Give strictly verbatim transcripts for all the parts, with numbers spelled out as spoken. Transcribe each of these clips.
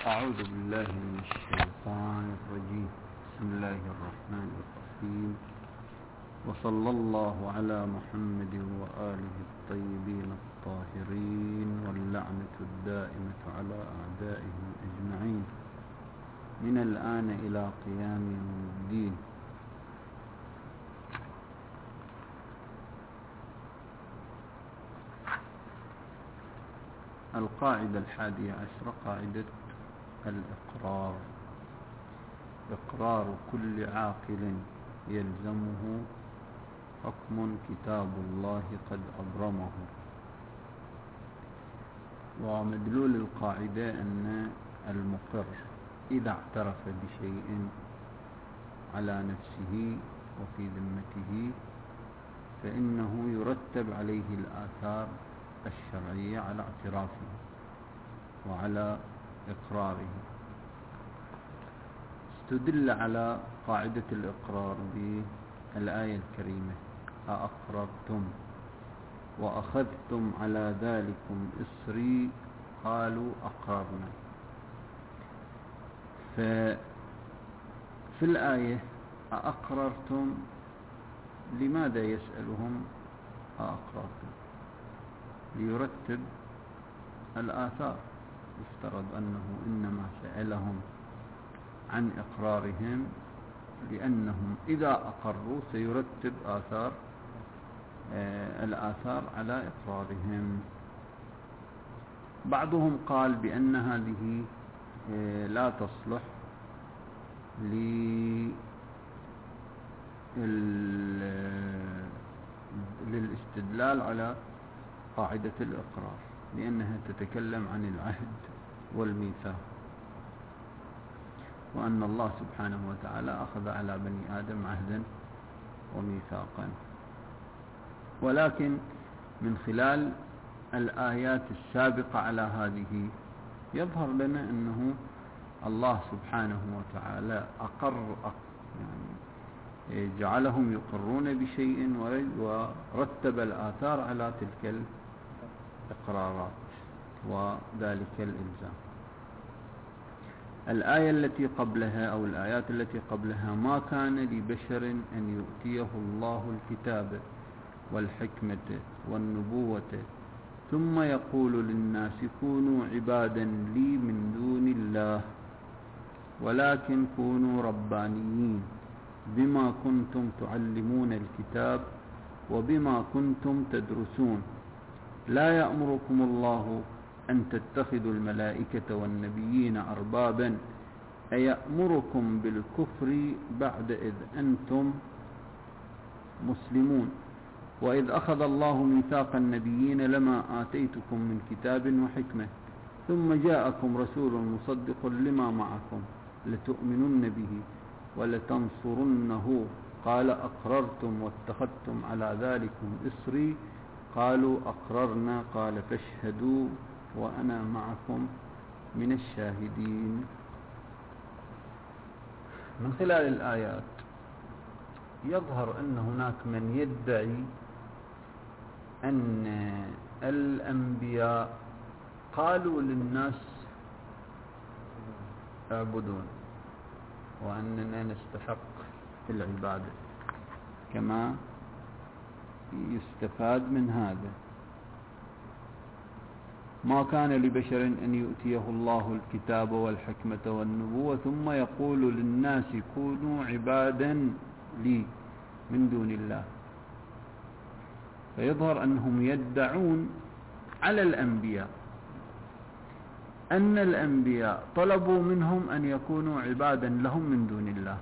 أعوذ بالله من الشيطان الرجيم. بسم الله الرحمن الرحيم، وصلى الله على محمد وآله الطيبين الطاهرين، واللعنة الدائمة على أعدائهم أجمعين من الآن إلى قيام يوم الدين. القاعدة الحادية عشرة، قاعدة الإقرار. إقرار كل عاقل يلزمه حكم كتاب الله قد أبرمه. ومدلول القاعدة أن المقر إذا اعترف بشيء على نفسه وفي ذمته فإنه يرتب عليه الآثار الشرعية على اعترافه وعلى إقراره. استدل على قاعدة الإقرار بالآية الكريمة: أأقررتم وأخذتم على ذلكم إصري قالوا أقررنا. ففي الآية أأقررتم، لماذا يسألهم أأقررتم؟ ليرتب الآثار. يفترض أنه إنما سألهم عن إقرارهم لأنهم إذا أقروا سيرتب آثار آه الآثار على إقرارهم. بعضهم قال بأن هذه آه لا تصلح للاستدلال على قاعدة الإقرار، لأنها تتكلم عن العهد والميثاق، وأن الله سبحانه وتعالى أخذ على بني آدم عهدا وميثاقا. ولكن من خلال الآيات السابقة على هذه يظهر لنا أنه الله سبحانه وتعالى أقر يعني جعلهم يقرون بشيء ورتب الآثار على تلك الإقرارات وذلك الإلزام. الآية التي قبلها أو الآيات التي قبلها: ما كان لبشر أن يؤتيه الله الكتاب والحكمة والنبوة ثم يقول للناس كونوا عبادا لي من دون الله ولكن كونوا ربانيين بما كنتم تعلمون الكتاب وبما كنتم تدرسون لا يأمركم الله أن تتخذوا الملائكة والنبيين أربابا أيأمركم بالكفر بعد إذ أنتم مسلمون وإذ أخذ الله ميثاق النبيين لما آتيتكم من كتاب وحكمة ثم جاءكم رسول مصدق لما معكم لتؤمنن به ولتنصرنه قال أقررتم واتخذتم على ذلكم إصري قالوا أقررنا قال فاشهدوا وأنا معكم من الشاهدين. من خلال الآيات يظهر أن هناك من يدعي أن الأنبياء قالوا للناس اعبدون وأننا نستحق العبادة، كما يستفاد من هذا: ما كان لبشر أن يؤتيه الله الكتاب والحكمة والنبوة ثم يقول للناس كونوا عبادا لي من دون الله. فيظهر أنهم يدعون على الأنبياء أن الأنبياء طلبوا منهم أن يكونوا عبادا لهم من دون الله.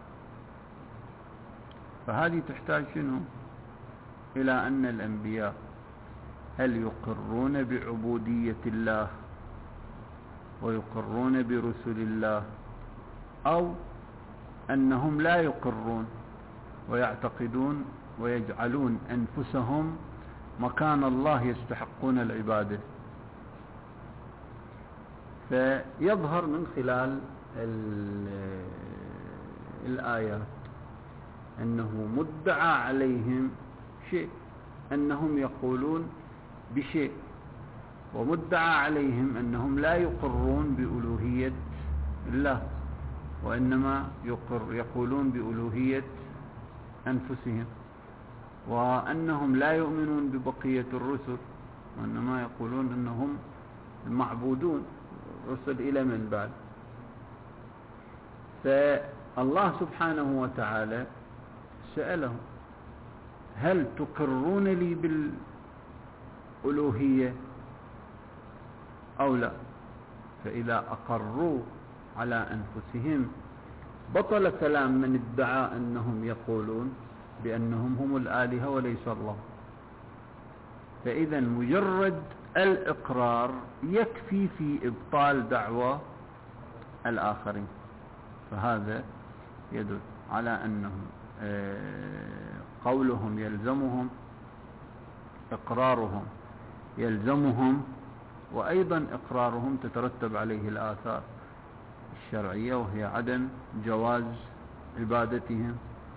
فهذه تحتاج شنو؟ إلى أن الأنبياء هل يقرون بعبودية الله ويقرون برسل الله، أو أنهم لا يقرون ويعتقدون ويجعلون أنفسهم مكان الله يستحقون العبادة. فيظهر من خلال الآيات أنه مدعى عليهم شيء، أنهم يقولون بشيء ومدعى عليهم أنهم لا يقرون بألوهية الله، وإنما يقر يقولون بألوهية أنفسهم، وأنهم لا يؤمنون ببقية الرسل، وإنما يقولون أنهم المعبودون رسل إلى من بعد. فالله سبحانه وتعالى سألهم: هل تقرون لي بالألوهية أو لا؟ فإذا أقروا على أنفسهم بطل كلام من ادعى أنهم يقولون بأنهم هم الآلهة وليس الله. فإذا مجرد الإقرار يكفي في إبطال دعوى الآخرين. فهذا يدل على أنهم قولهم يلزمهم، إقرارهم يلزمهم، وأيضا إقرارهم تترتب عليه الآثار الشرعية، وهي عدم جواز عبادتهم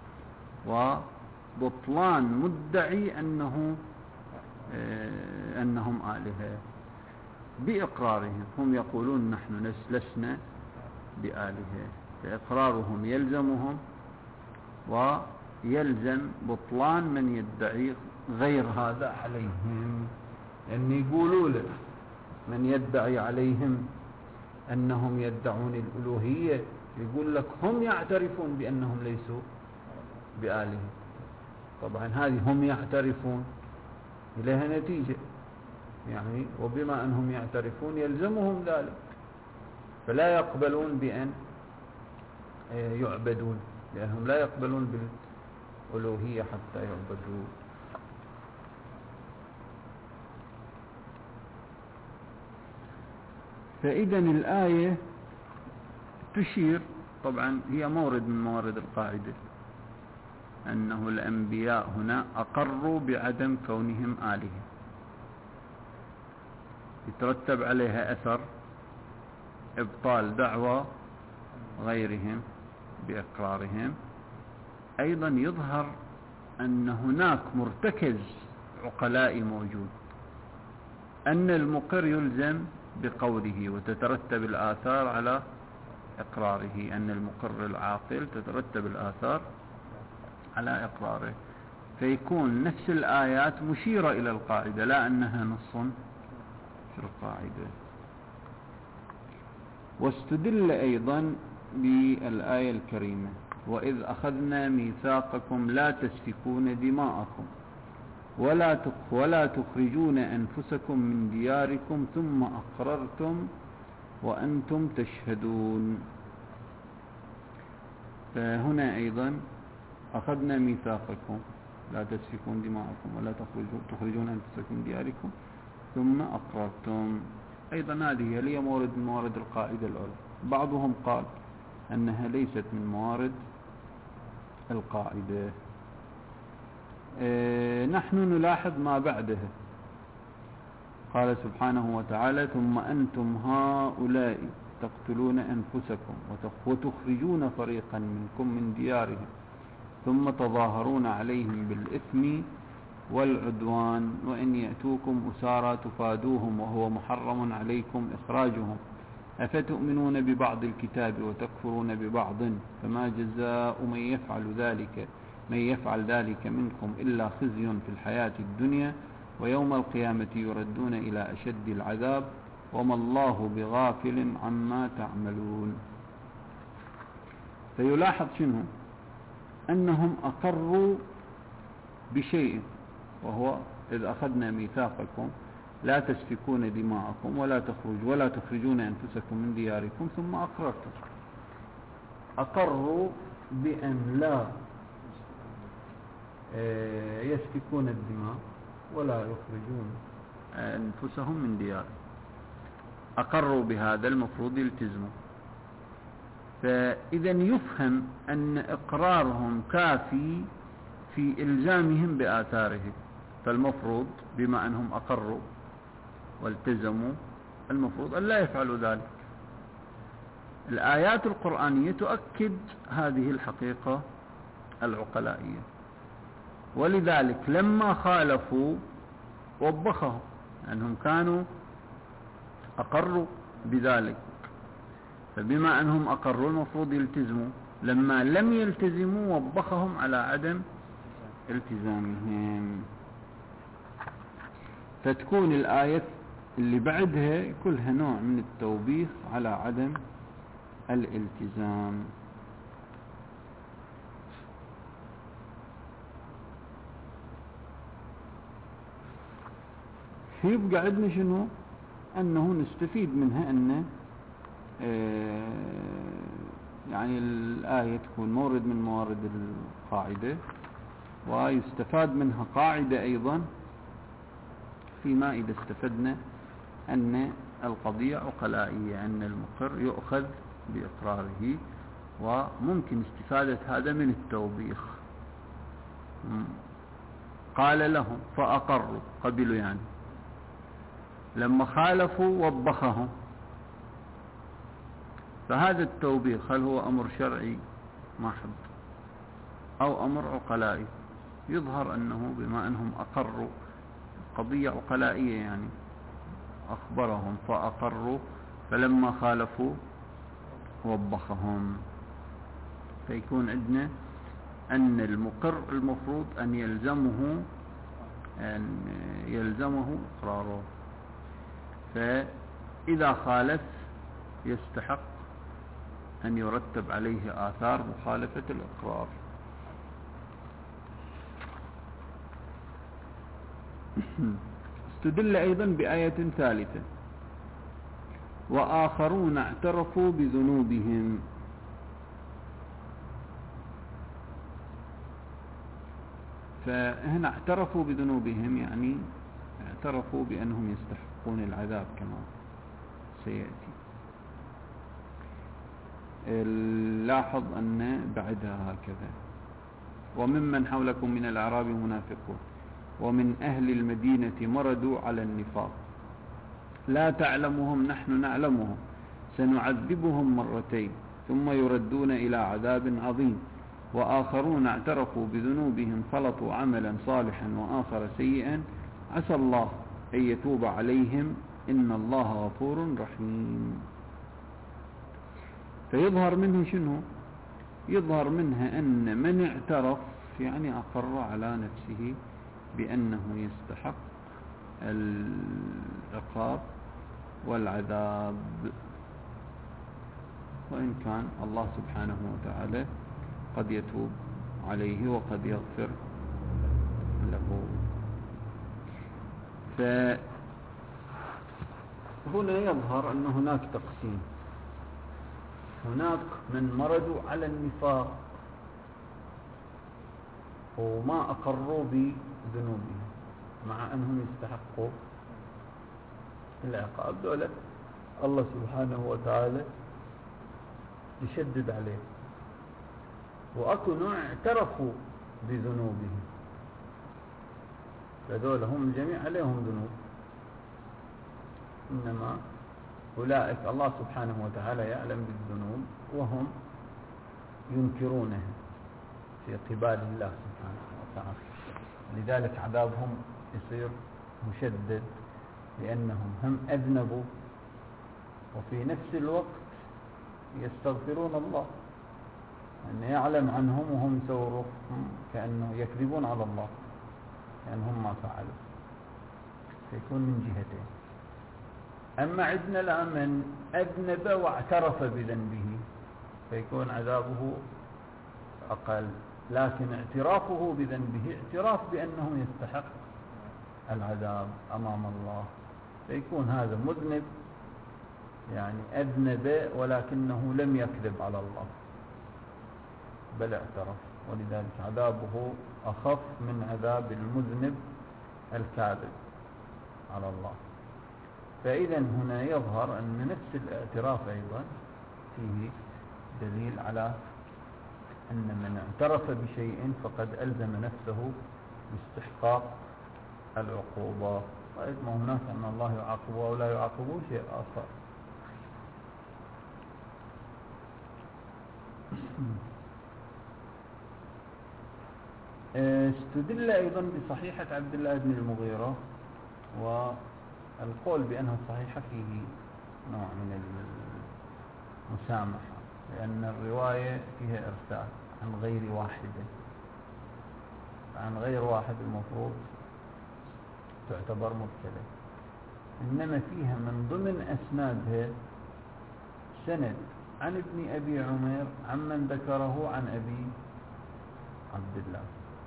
وبطلان مدعي أنه أنهم آلهة بإقرارهم. هم يقولون نحن لسنا بآلهة، فإقرارهم يلزمهم، ويلزم بطلان من يدعي غير هذا عليهم. أن يقولوا لك من يدعي عليهم أنهم يدعون الألوهية يقول لك هم يعترفون بأنهم ليسوا بآلهة. طبعا هذه هم يعترفون إليها نتيجة، يعني وبما أنهم يعترفون يلزمهم ذلك، فلا يقبلون بأن يعبدون، لأنهم لا يقبلون بالألوهية حتى يعبدوا. فإذا الآية تشير، طبعا هي مورد من موارد القاعدة، أنه الأنبياء هنا أقروا بعدم كونهم آلهة، يترتب عليها أثر إبطال دعوى غيرهم بإقرارهم. أيضا يظهر أن هناك مرتكز عقلائي موجود، أن المقر يلزم بقوله وتترتب الآثار على إقراره، أن المقر العاقل تترتب الآثار على إقراره، فيكون نفس الآيات مشيرة إلى القاعدة لا أنها نص في القاعدة. واستدل أيضا بالآية الكريمة: وإذ أخذنا ميثاقكم لا تسفكون دماءكم ولا ولا تخرجون أنفسكم من دياركم ثم أقررتم وأنتم تشهدون. فهنا أيضا أخذنا ميثاقكم لا تسفكون دماءكم ولا تخرجون أنفسكم من دياركم ثم أقررتم. أيضا هذه هي مورد من موارد القاعدة الأولى. بعضهم قال أنها ليست من موارد القاعدة. اه نحن نلاحظ ما بعدها، قال سبحانه وتعالى: ثم أنتم هؤلاء تقتلون أنفسكم وتخرجون فريقا منكم من ديارهم ثم تظاهرون عليهم بالإثم والعدوان وإن يأتوكم أسارى تفادوهم وهو محرم عليكم إخراجهم أفتؤمنون ببعض الكتاب وتكفرون ببعض فما جزاء من يفعل ذلك من يفعل ذلك منكم إلا خزي في الحياة الدنيا ويوم القيامة يردون إلى أشد العذاب وما الله بغافل عما تعملون. فيلاحظ شنو؟ أنهم أقروا بشيء، وهو إذ أخذنا ميثاقكم لا تسفكون دماءكم ولا تخرج ولا تخرجون أنفسكم من دياركم ثم أقررتم. أقروا بأن لا يسفكون الدماء ولا يخرجون أنفسهم من ديارهم، أقروا بهذا، المفروض يلتزموا. فإذا يفهم أن إقرارهم كافي في إلزامهم بآثاره، فالمفروض بما أنهم أقروا والتزموا المفروض أن لا يفعلوا ذلك. الآيات القرآنية تؤكد هذه الحقيقة العقلائية، ولذلك لما خالفوا وبخهم، أنهم كانوا أقروا بذلك، فبما أنهم أقروا المفروض يلتزموا، لما لم يلتزموا وبخهم على عدم التزامهم. فتكون الآية اللي بعدها كلها نوع من التوبيخ على عدم الالتزام. يبقى عندنا شنو؟ أنه نستفيد منها أن يعني الآية تكون مورد من موارد القاعدة، ويستفاد منها قاعدة أيضا فيما إذا استفدنا أن القضية عقلائية، أن المقر يؤخذ بإقراره، وممكن استفادة هذا من التوبيخ. قال لهم فأقروا، قبلوا يعني، لما خالفوا وبخهم، فهذا التوبيخ هل هو أمر شرعي محض أو أمر عقلائي؟ يظهر أنه بما أنهم أقروا قضية عقلائية، يعني أخبرهم فأقروا، فلما خالفوا وبخهم، فيكون عندنا أن المقر المفروض أن يلزمه أن يلزمه إقراره، فإذا خالف يستحق أن يرتب عليه آثار مخالفة الإقرار. استدل أيضا بآية ثالثة: وآخرون اعترفوا بذنوبهم. فهنا اعترفوا بذنوبهم يعني اعترفوا بأنهم يستحقون العذاب كما سيأتي. لاحظ أن بعدها هكذا: وممن حولكم من الأعراب منافقون ومن أهل المدينة مردوا على النفاق لا تعلمهم نحن نعلمهم سنعذبهم مرتين ثم يردون إلى عذاب عظيم وآخرون اعترفوا بذنوبهم خلطوا عملا صالحا وآخر سيئا عسى الله أن يتوب عليهم إن الله غفور رحيم. فيظهر منه شنو؟ يظهر منها أن من اعترف يعني أقر على نفسه بأنه يستحق العقاب والعذاب، وإن كان الله سبحانه وتعالى قد يتوب عليه وقد يغفر له. فهنا يظهر أن هناك تقسيم: هناك من مردوا على النفاق وما أقروا بذنوبهم مع أنهم يستحقوا العقاب، دولة الله سبحانه وتعالى يشدد عليه. وأكو نوع اعترفوا بذنوبهم، فذول هم الجميع عليهم ذنوب، إنما أولئك الله سبحانه وتعالى يعلم بالذنوب وهم ينكرونها في قبال الله سبحانه وتعالى، لذلك عذابهم يصير مشدد لأنهم هم أذنبوا وفي نفس الوقت يستغفرون الله، أن يعلم عنهم وهم يسوروا كأنه يكذبون على الله لأنهم ما فعلوا، فيكون من جهتين. أما عندنا لا من أذنب واعترف بذنبه فيكون عذابه أقل، لكن اعترافه بذنبه اعتراف بأنه يستحق العذاب أمام الله، فيكون هذا مذنب يعني أذنب ولكنه لم يكذب على الله بل اعترف، ولذلك عذابه أخف من عذاب المذنب الكاذب على الله. فإذا هنا يظهر أن نفس الاعتراف أيضا فيه دليل على أن من اعترف بشيء فقد ألزم نفسه باستحقاق العقوبة. طيب ما هناك أن الله يعاقبه أو لا يعاقبه شيء آخر. استدل أيضا بصحيحة عبد الله بن المغيرة، والقول بأنها صحيحة فيه نوع من المسامحة، لأن الرواية فيها إرسال عن غير واحدة، عن غير واحد المفروض تعتبر مرسلة، إنما فيها من ضمن أسنادها سند عن ابن أبي عمير عمن ذكره عن أبي عبد الله،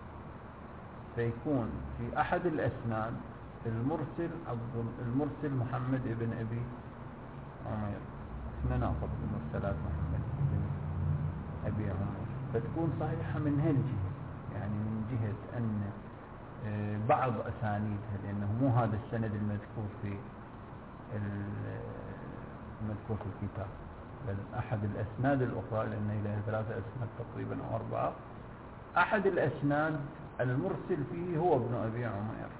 فيكون في أحد الأسناد المرسل عبد المرسل محمد بن أبي عمير، احنا ناخذ المرسلات محمد بن أبي عمير، فتكون صحيحة من هالجهة، يعني من جهة أن بعض أسانيدها، لأنه مو هذا السند المذكور في المذكور في الكتاب، بل أحد الأسناد الأخرى، لأن لها ثلاثة أسناد تقريبا أو أربعة، أحد الأسناد المرسل فيه هو ابن أبي عمير،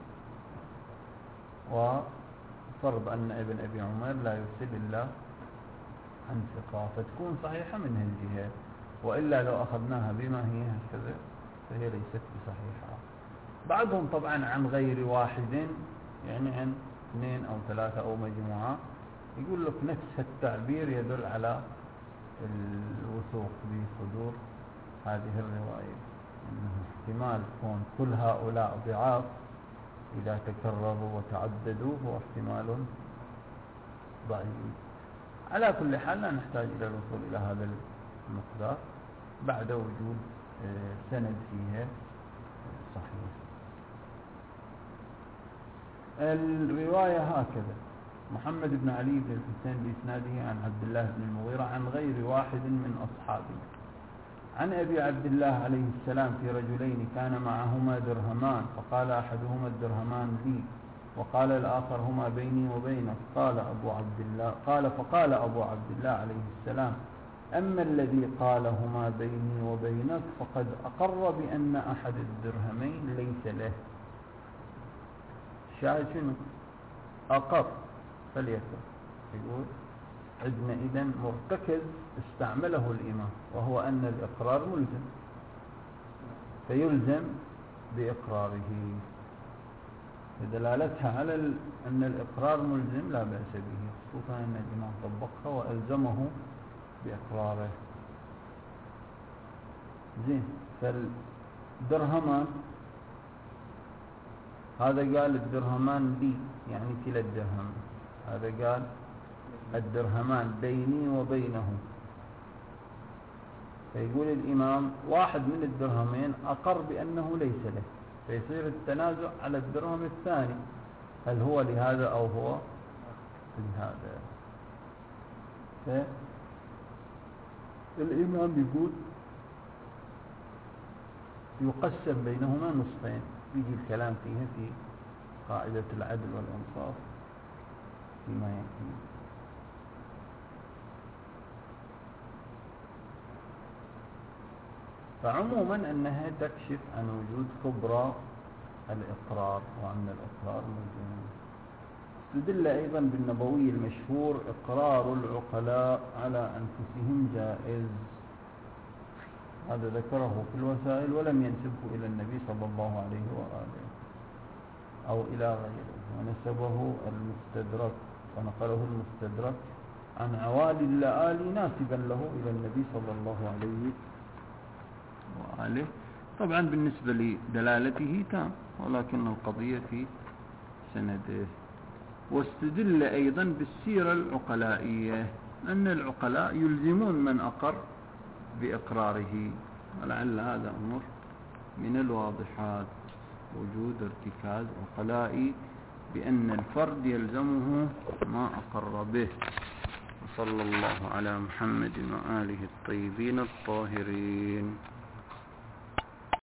وفرض أن ابن أبي عمير لا يرسل إلا عن ثقة، فتكون صحيحة من هالجهة، وإلا لو أخذناها بما هي هكذا فهي ليست بصحيحة. بعضهم طبعا عن غير واحد، يعني عن اثنين أو ثلاثة أو مجموعة، يقول لك نفس التعبير يدل على الوثوق بصدور هذه الرواية، أنه احتمال كون كل هؤلاء ضعاف إذا تكرروا وتعددوا هو احتمال ضعيف. على كل حال لا نحتاج إلى الوصول إلى هذا المقدار بعد وجود سند فيها صحيح. الرواية هكذا: محمد بن علي بن الحسين بإسناده عن عبد الله بن المغيرة عن غير واحد من أصحابه عن أبي عبد الله عليه السلام في رجلين كان معهما درهمان، فقال أحدهما الدرهمان لي، وقال الآخر هما بيني وبينك. قال أبو عبد الله قال فقال أبو عبد الله عليه السلام: أما الذي قال هما بيني وبينك فقد أقر بأن أحد الدرهمين ليس له. شاهد شنو؟ أقر، فليكن يقول عندنا إذن مرتكز استعمله الإمام، وهو أن الإقرار ملزم، فيلزم بإقراره، فدلالتها على أن الإقرار ملزم لا بأس به، خصوصا أن الإمام طبقها وألزمه بإقراره. زين، فالدرهمان هذا قال الدرهمان لي، يعني كلا الدرهم، هذا قال الدرهمان بيني وبينه، فيقول الإمام واحد من الدرهمين أقر بأنه ليس له، فيصير التنازع على الدرهم الثاني، هل هو لهذا أو هو لهذا. فالإمام يقول يقسم بينهما نصفين، يجي الكلام فيها في قاعدة العدل والإنصاف فيما يأتي. فعموما أنها تكشف عن وجود كبرى الإقرار، وأن الإقرار موجود. استدل أيضا بالنبوي المشهور: إقرار العقلاء على أنفسهم جائز. هذا ذكره في الوسائل ولم ينسبه إلى النبي صلى الله عليه وآله أو إلى غيره، ونسبه المستدرك ونقله المستدرك عن عوالي اللآلي ناسبا له إلى النبي صلى الله عليه وآله. طبعا بالنسبة لدلالته تام، ولكن القضية في سنده. واستدل أيضا بالسيرة العقلائية، أن العقلاء يلزمون من أقر بإقراره، ولعل هذا أمر من الواضحات، وجود ارتكاز عقلائي بأن الفرد يلزمه ما أقر به. وصلى الله على محمد وآله الطيبين الطاهرين.